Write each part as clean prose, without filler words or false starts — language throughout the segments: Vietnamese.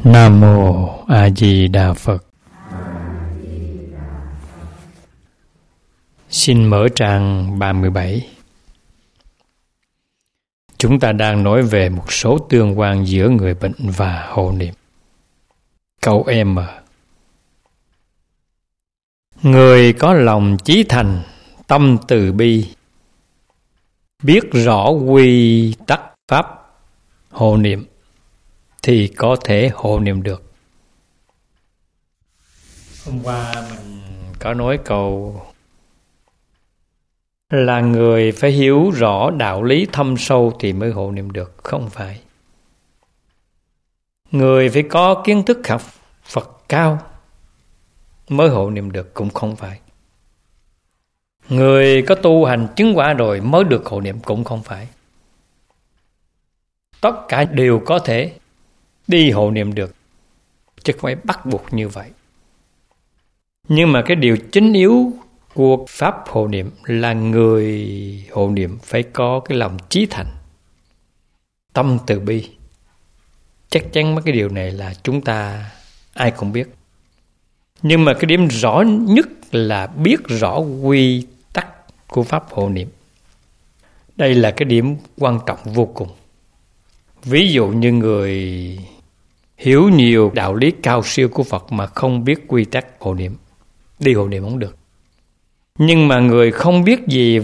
Nam Mô A Di Đà Phật. Xin mở trang 37. Chúng ta đang nói về một số tương quan giữa người bệnh và hộ niệm. Câu M. Người có lòng chí thành, tâm từ bi, biết rõ quy tắc pháp hộ niệm thì có thể hộ niệm được. Hôm qua mình có nói câu là người phải hiểu rõ đạo lý thâm sâu thì mới hộ niệm được. Không phải. Người phải có kiến thức học Phật cao mới hộ niệm được. Cũng không phải. Người có tu hành chứng quả rồi mới được hộ niệm. Cũng không phải. Tất cả đều có thể đi hộ niệm được, chứ không phải bắt buộc như vậy. Nhưng mà cái điều chính yếu của pháp hộ niệm là người hộ niệm phải có cái lòng chí thành, tâm từ bi. Chắc chắn mấy cái điều này là chúng ta ai cũng biết. Nhưng mà cái điểm rõ nhất là biết rõ quy tắc của pháp hộ niệm. Đây là cái điểm quan trọng vô cùng. Ví dụ như người hiểu nhiều đạo lý cao siêu của Phật mà không biết quy tắc hộ niệm, đi hộ niệm không được. Nhưng mà người không biết gì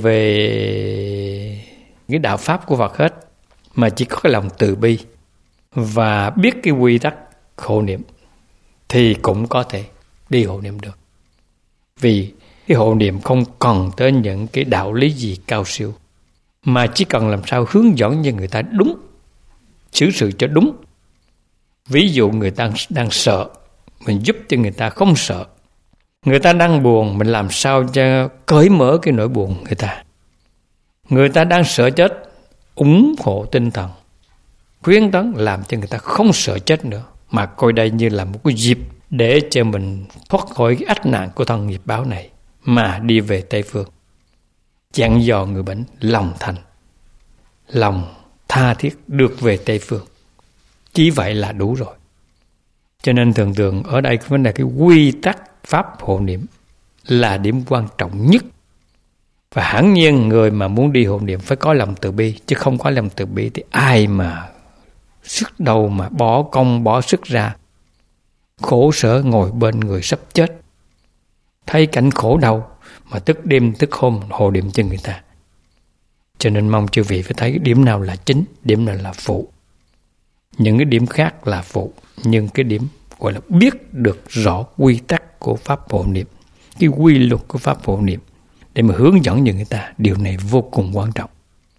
về cái đạo pháp của Phật hết, mà chỉ có cái lòng từ bi và biết cái quy tắc hộ niệm thì cũng có thể đi hộ niệm được. Vì cái hộ niệm không cần tới những cái đạo lý gì cao siêu, mà chỉ cần làm sao hướng dẫn cho người ta đúng, xử sự cho đúng. Ví dụ người ta đang sợ, mình giúp cho người ta không sợ. Người ta đang buồn, mình làm sao cho cởi mở cái nỗi buồn người ta. Người ta đang sợ chết, ủng hộ tinh thần, khuyến tấn làm cho người ta không sợ chết nữa, mà coi đây như là một cái dịp để cho mình thoát khỏi cái ách nạn của thân nghiệp báo này mà đi về Tây Phương. Dặn dò người bệnh lòng thành, lòng tha thiết được về Tây Phương. Chỉ vậy là đủ rồi. Cho nên thường thường ở đây vấn đề cái quy tắc pháp hộ niệm là điểm quan trọng nhất. Và hẳn nhiên người mà muốn đi hộ niệm phải có lòng từ bi. Chứ không có lòng từ bi thì ai mà sức đầu mà bỏ công bỏ sức ra, khổ sở ngồi bên người sắp chết, thấy cảnh khổ đau mà thức đêm thức hôm hộ niệm cho người ta. Cho nên mong chư vị phải thấy cái điểm nào là chính, điểm nào là phụ. Những cái điểm khác là phụ, nhưng cái điểm gọi là biết được rõ quy tắc của pháp hộ niệm, cái quy luật của pháp hộ niệm để mà hướng dẫn cho người ta. Điều này vô cùng quan trọng.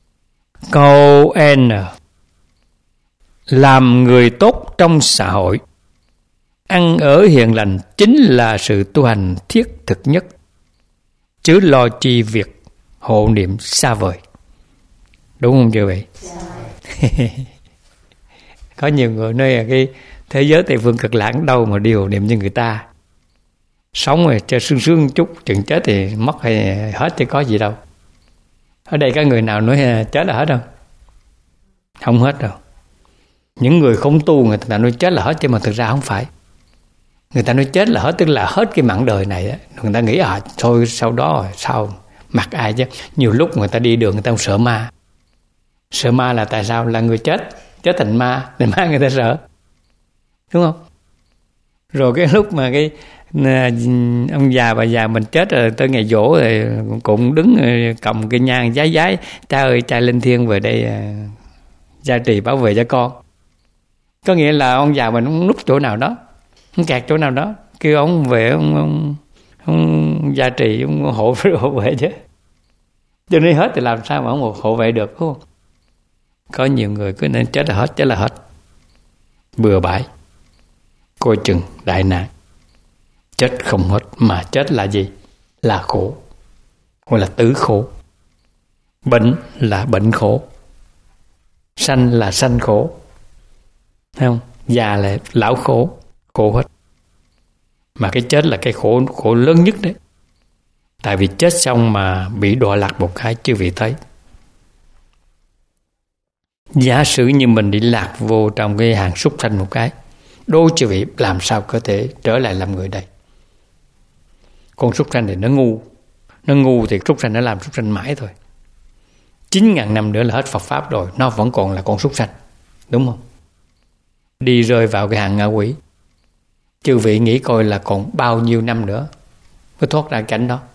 Câu N. Làm người tốt trong xã hội, ăn ở hiền lành chính là sự tu hành thiết thực nhất, chứ lo chi việc hộ niệm xa vời. Đúng không chưa vậy? Có nhiều người nói là cái thế giới Tây Phương Cực Lạc đâu mà đi hộ niệm cho người ta. Sống rồi cho sương sương chút, chừng chết thì mất hay hết thì có gì đâu. Ở đây có người nào nói chết là hết không? Không hết đâu. Những người không tu người ta nói chết là hết, chứ mà thực ra không phải. Người ta nói chết là hết tức là hết cái mặn đời này đó. Người ta nghĩ thôi sau đó sao mặc ai chứ. Nhiều lúc người ta đi đường người ta sợ ma. Sợ ma là tại sao? Là người chết thành ma, nên ma người ta sợ. Đúng không? Rồi cái lúc mà cái ông già bà già mình chết rồi, tới ngày giỗ thì cũng đứng cầm cái nhang giái cha ơi cha linh thiêng về đây gia trì bảo vệ cho con. Có nghĩa là ông già mình ông núp chỗ nào đó, ông kẹt chỗ nào đó, kêu ông về ông gia trì, ông hộ vệ chứ. Cho nên hết thì làm sao mà ông hộ vệ được, đúng không? Có nhiều người cứ nên chết là hết. Bừa bãi. Coi chừng đại nạn. Chết không hết, mà chết là gì? Là khổ. Gọi là tử khổ. Bệnh là bệnh khổ. Sanh là sanh khổ. Thấy không? Già là lão khổ. Khổ hết. Mà cái chết là cái khổ lớn nhất đấy. Tại vì chết xong mà bị đọa lạc một cái, chưa vị thấy. Giả sử như mình đi lạc vô trong cái hàng súc sanh một cái, Đố chư vị làm sao có thể trở lại làm người đây? Con súc sanh thì nó ngu. Nó ngu thì súc sanh nó làm súc sanh mãi thôi. 9.000 năm nữa là hết Phật Pháp rồi, nó vẫn còn là con súc sanh. Đúng không? Đi rơi vào cái hàng ngạ quỷ. Chư vị nghĩ coi là còn bao nhiêu năm nữa mới thoát ra cảnh đó.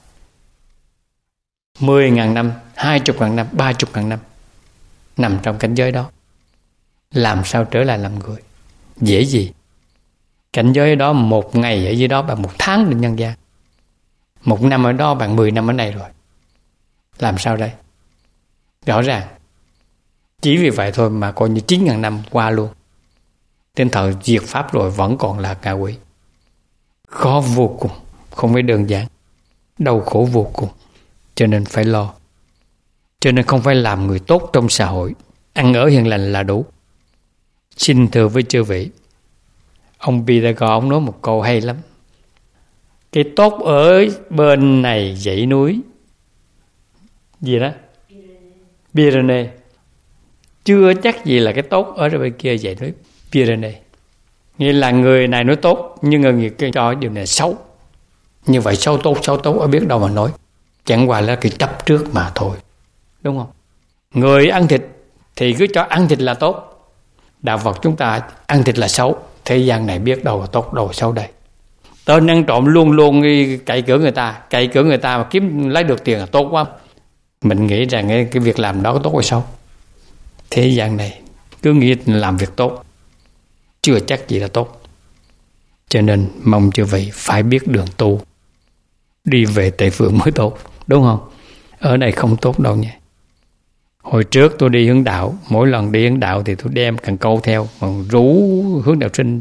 10.000 năm, 20.000 năm, 30.000 năm nằm trong cảnh giới đó. Làm sao trở lại làm người? Dễ gì? Cảnh giới đó một ngày ở dưới đó bằng 1 tháng trên nhân gian. 1 năm ở đó bằng 10 năm ở này rồi. Làm sao đây? Rõ ràng. Chỉ vì vậy thôi mà coi như 9.000 năm qua luôn. Đến thời diệt Pháp rồi vẫn còn là ngạ quỷ. Khó vô cùng, không phải đơn giản. Đau khổ vô cùng. Cho nên phải lo. Cho nên không phải làm người tốt trong xã hội. Ăn ở hiền lành là đủ. Xin thưa với chư vị, ông Pythagore ông nói một câu hay lắm. Cái tốt ở bên này dãy núi gì đó Pyrenees, chưa chắc gì là cái tốt ở bên kia dãy núi Pyrenees. Nghĩa là người này nói tốt nhưng người kia cho điều này xấu. Như vậy xấu tốt ở biết đâu mà nói. Chẳng qua là cái chấp trước mà thôi. Đúng không? Người ăn thịt thì cứ cho ăn thịt là tốt. Đạo Phật chúng ta ăn thịt là xấu. Thế gian này biết đâu là tốt đâu xấu đây. Tên ăn trộm luôn luôn cậy cửa người ta mà kiếm lấy được tiền là tốt quá. Mình nghĩ rằng cái việc làm đó có tốt hay xấu. Thế gian này cứ nghĩ làm việc tốt, chưa chắc gì là tốt. Cho nên mong chư vị phải biết đường tu, đi về Tây Phương mới tốt. Đúng không? Ở đây không tốt đâu nha. Hồi trước tôi đi hướng đạo, mỗi lần đi hướng đạo thì tôi đem cần câu theo, mà rủ hướng đạo sinh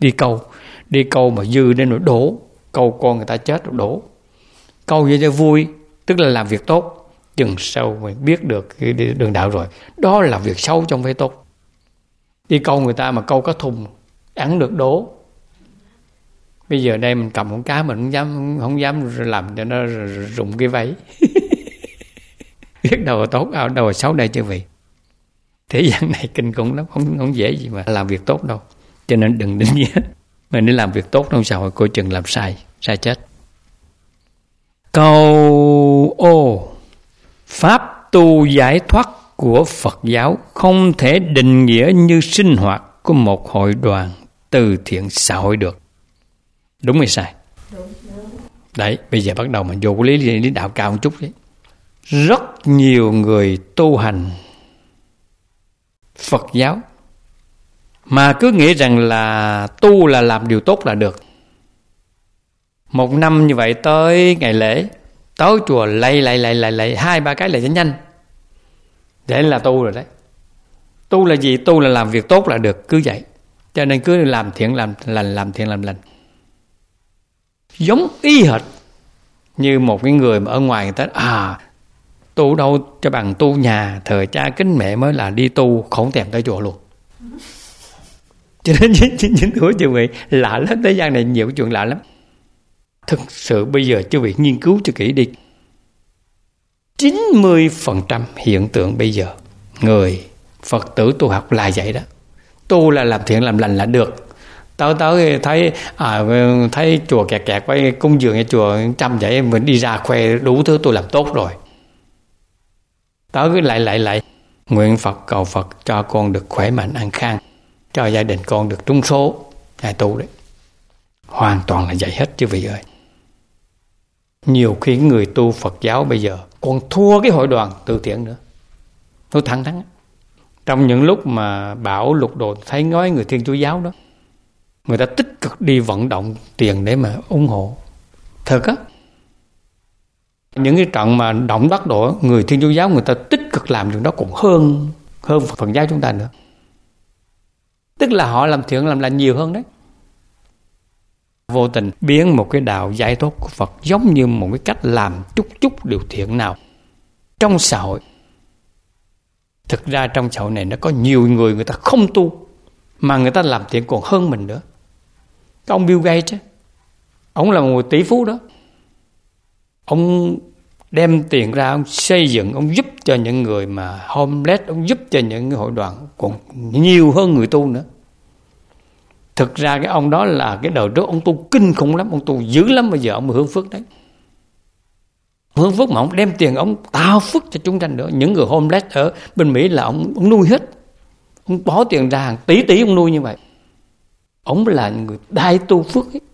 đi câu mà dư đến nỗi đổ, câu con người ta chết rồi đổ. Câu vậy cho vui, tức là làm việc tốt. Chừng sau mình biết được cái đường đạo rồi, đó là việc xấu trong phải tốt. Đi câu người ta mà câu cá thùng ăn được đổ. Bây giờ đây mình cầm con cá mình không dám làm cho nó rụng cái váy. Biết đâu là tốt, đâu là xấu đây chư vị. Thế gian này kinh khủng lắm, không dễ gì mà làm việc tốt đâu. Cho nên đừng định nghĩa mình đi làm việc tốt trong xã hội coi chừng làm sai chết. Câu ô, pháp tu giải thoát của Phật giáo không thể định nghĩa như sinh hoạt của một hội đoàn từ thiện xã hội được. Đúng hay sai? Đúng. Đấy, bây giờ bắt đầu mình vô cái lý đạo cao một chút đấy. Rất nhiều người tu hành Phật giáo mà cứ nghĩ rằng là tu là làm điều tốt là được. Một năm như vậy tới ngày lễ, tới chùa lạy 2-3 cái lạy cho nhanh, để là tu rồi đấy. Tu là gì? Tu là làm việc tốt là được, cứ vậy. Cho nên cứ làm thiện làm lành. Giống y hệt như một cái người mà ở ngoài người ta tu đâu cho bằng tu nhà thờ cha kính mẹ mới là đi tu, không thèm tới chùa luôn. Cho nên những thứ chư vị lạ lắm, thế gian này nhiều chuyện lạ lắm. Thực sự bây giờ chư vị nghiên cứu cho kỹ đi. 90% hiện tượng bây giờ người Phật tử tu học là vậy đó. Tu là làm thiện làm lành là được. Tới thấy chùa kẹt với cung dường ở chùa trăm vậy mình đi ra khoe đủ thứ tôi làm tốt rồi. Tới cái lại nguyện Phật cầu Phật cho con được khỏe mạnh an khang, cho gia đình con được trúng số, ngài tu đấy. Hoàn toàn là vậy hết chứ vị ơi. Nhiều khi người tu Phật giáo bây giờ còn thua cái hội đoàn từ thiện nữa. Nói thẳng. Trong những lúc mà bão lụt đồ thấy nói người Thiên Chúa giáo đó, người ta tích cực đi vận động tiền để mà ủng hộ. Thật á. Những cái trận mà động đất đổ, người Thiên Chúa giáo người ta tích cực làm chuyện đó cũng hơn Phật giáo chúng ta nữa. Tức là họ làm thiện làm lành nhiều hơn đấy. Vô tình biến một cái đạo giải thoát của Phật giống như một cái cách làm chút điều thiện nào trong xã hội. Thực ra trong xã hội này nó có nhiều người ta không tu mà người ta làm thiện còn hơn mình nữa. Cái ông Bill Gates, ông là một tỷ phú đó. Ông đem tiền ra, ông xây dựng, ông giúp cho những người mà homeless, ông giúp cho những hội đoàn còn nhiều hơn người tu nữa. Thực ra cái ông đó là cái đời trước ông tu kinh khủng lắm, ông tu dữ lắm, bây giờ ông hưởng phước đấy. Hưởng phước mà ông đem tiền ông tạo phước cho chúng sanh nữa. Những người homeless ở bên Mỹ là ông nuôi hết. Ông bỏ tiền ra hàng tỷ ông nuôi như vậy. Ông là người đại tu phước ấy.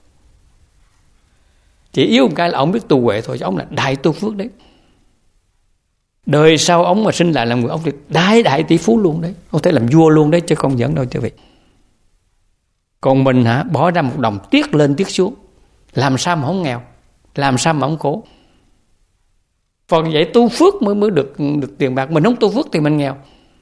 Chỉ yếu một cái là ông biết tu huệ thôi, chứ ông là đại tu phước đấy. Đời sau ông mà sinh lại làm người, ông thì đại tỷ phú luôn đấy. Ông thể làm vua luôn đấy chứ không giỡn đâu chứ vị. Còn mình bỏ ra 1 đồng tiếc lên tiếc xuống, làm sao mà không nghèo, làm sao mà không khổ. Còn vậy tu phước mới được tiền bạc. Mình không tu phước thì mình nghèo.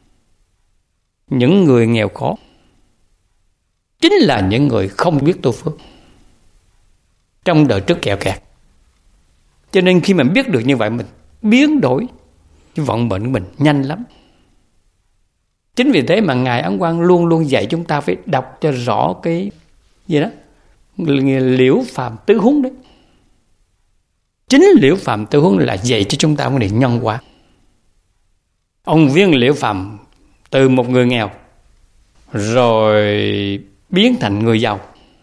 Những người nghèo khó chính là những người không biết tu phước, trong đời trước kẹo kẹt. Cho nên khi mình biết được như vậy, mình biến đổi cái vận mệnh của mình nhanh lắm. Chính vì thế mà Ngài Ấn Quang luôn luôn dạy chúng ta phải đọc cho rõ cái gì đó, Liễu Phàm Tứ Huấn đấy. Chính Liễu Phàm Tứ Huấn là dạy cho chúng ta vấn đề nhân quả. Ông Viên Liễu Phàm từ một người nghèo rồi biến thành người giàu,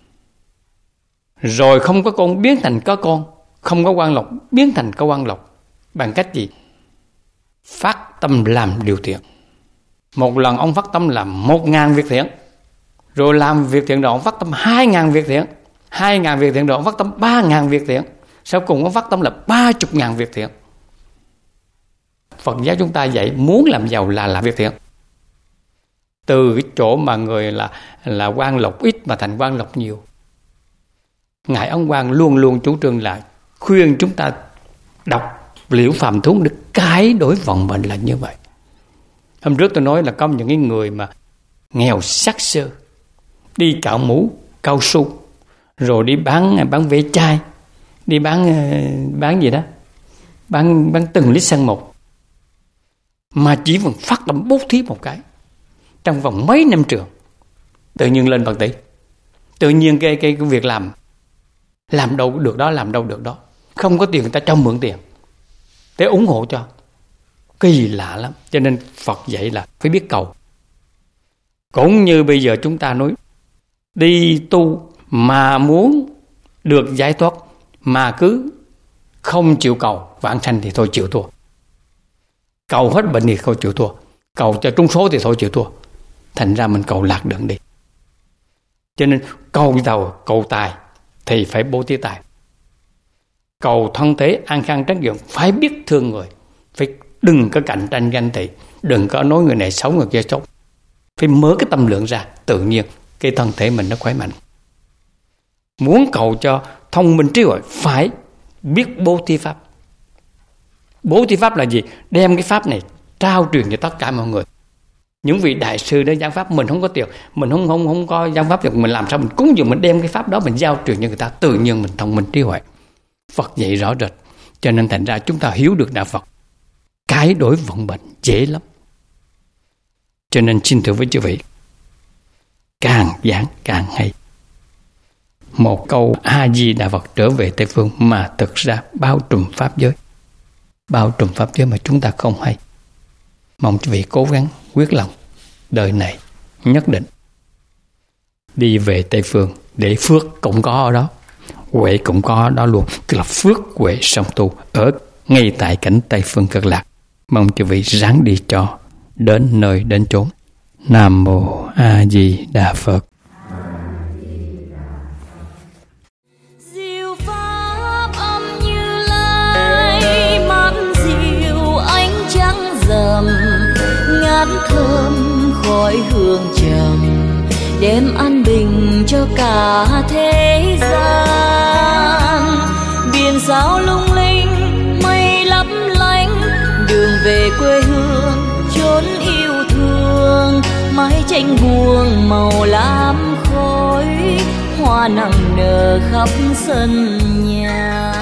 rồi không có con biến thành có con, không có quan lộc biến thành có quan lộc. Bằng cách gì? Phát tâm làm điều thiện. Một lần ông phát tâm làm 1.000 việc thiện, rồi làm việc thiện rồi ông phát tâm 2.000 việc thiện, 2.000 việc thiện rồi ông phát tâm 3.000 việc thiện, sau cùng ông phát tâm là 30.000 việc thiện. Phật giáo chúng ta dạy muốn làm giàu là làm việc thiện. Từ cái chỗ mà người là quan lộc ít mà thành quan lộc nhiều. Ngài Ấn Quang luôn luôn chủ trương là khuyên chúng ta đọc Liễu Phàm Tứ Huấn để cải đổi vận mệnh là như vậy. Hôm trước tôi nói là có những cái người mà nghèo xác xơ, đi cạo mũ cao su, rồi đi bán ve chai, đi bán gì đó, bán từng lít xăng một, mà chỉ vẫn phát tâm bố thí một cái, trong vòng mấy năm trường tự nhiên lên bậc tỷ. Tự nhiên cái việc làm đâu được đó, làm đâu được đó. Không có tiền người ta cho mượn tiền để ủng hộ cho. Kỳ lạ lắm. Cho nên Phật dạy là phải biết cầu. Cũng như bây giờ chúng ta nói đi tu mà muốn được giải thoát mà cứ không chịu cầu vãng sanh thì thôi chịu thua. Cầu hết bệnh thì thôi chịu thua. Cầu cho trúng số thì thôi chịu thua. Thành ra mình cầu lạc đường đi. Cho nên cầu giàu, cầu tài thì phải bố thí tài. Cầu thân thế an khang trấn dưỡng phải biết thương người, phải đừng có cạnh tranh ganh tị, đừng có nói người này xấu người kia xấu. Phải mở cái tâm lượng ra, tự nhiên cái thân thể mình nó khỏe mạnh. Muốn cầu cho thông minh trí huệ phải biết bố thí pháp. Bố thí pháp là gì? Đem cái pháp này trao truyền cho tất cả mọi người. Những vị đại sư đến giảng pháp, mình không có tiền, mình không có giảng pháp được, mình làm sao mình cúng dường, mình đem cái pháp đó mình giao truyền cho người ta, tự nhiên mình thông minh trí huệ. Phật dạy rõ rệt, cho nên thành ra chúng ta hiểu được đạo Phật, cải đổi vận mệnh dễ lắm. Cho nên xin thưa với chư vị, càng giảng càng hay. Một câu A Di Đà Phật trở về Tây Phương mà thực ra bao trùm pháp giới, bao trùm pháp giới mà chúng ta không hay. Mong quý vị cố gắng quyết lòng, đời này nhất định đi về Tây Phương, để phước cũng có ở đó, huệ cũng có ở đó luôn, tức là phước huệ song tu ở ngay tại cảnh Tây Phương Cực Lạc. Mong quý vị ráng đi cho đến nơi đến chốn. Nam Mô A Di Đà Phật. Diệu pháp âm Như Lai, mát dịu ánh trắng rằm, ngát thơm khói hương trầm, đem an bình cho cả thế gian. Biển sao lung linh, mây lấp lánh, đường về quê hương chốn yêu thương. Mái tranh buông màu lam khói, hoa nặng nở khắp sân nhà.